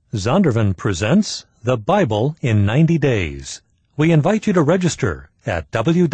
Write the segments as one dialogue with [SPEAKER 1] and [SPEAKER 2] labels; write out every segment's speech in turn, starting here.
[SPEAKER 1] Zondervan presents The Bible in 90 Days. We invite you to register at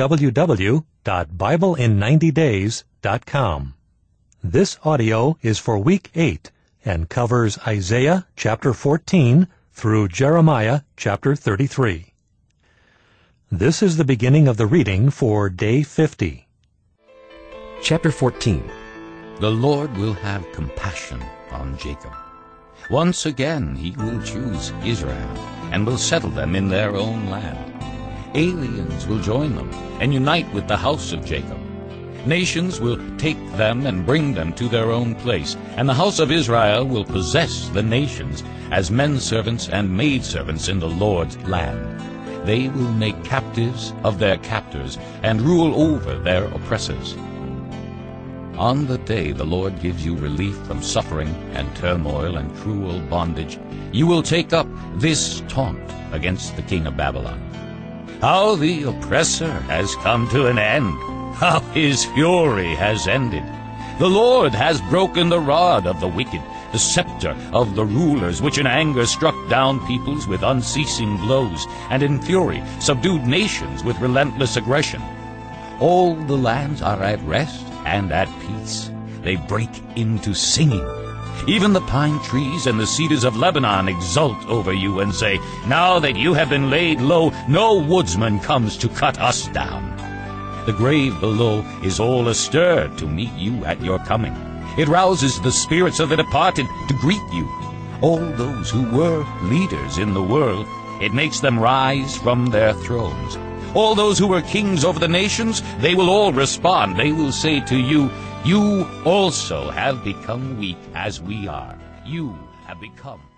[SPEAKER 1] www.biblein90days.com. This audio is for Week 8 and covers Isaiah chapter 14 through Jeremiah chapter 33. This is the beginning of the reading for Day 50.
[SPEAKER 2] Chapter 14.
[SPEAKER 3] The Lord will have compassion on Jacob. Once again he will choose Israel, and will settle them in their own land. Aliens will join them, and unite with the house of Jacob. Nations will take them and bring them to their own place, and the house of Israel will possess the nations as men-servants and maidservants in the Lord's land. They will make captives of their captors, and rule over their oppressors. On the day the Lord gives you relief from suffering and turmoil and cruel bondage, you will take up this taunt against the king of Babylon. How the oppressor has come to an end! How his fury has ended! The Lord has broken the rod of the wicked, the scepter of the rulers, which in anger struck down peoples with unceasing blows, and in fury subdued nations with relentless aggression. All the lands are at rest and at peace. They break into singing. Even the pine trees and the cedars of Lebanon exult over you and say, "Now that you have been laid low, no woodsman comes to cut us down." The grave below is all astir to meet you at your coming. It rouses the spirits of the departed to greet you. All those who were leaders in the world, it makes them rise from their thrones. All those who were kings over the nations, they will all respond. They will say to you, "You also have become weak as we are. You have become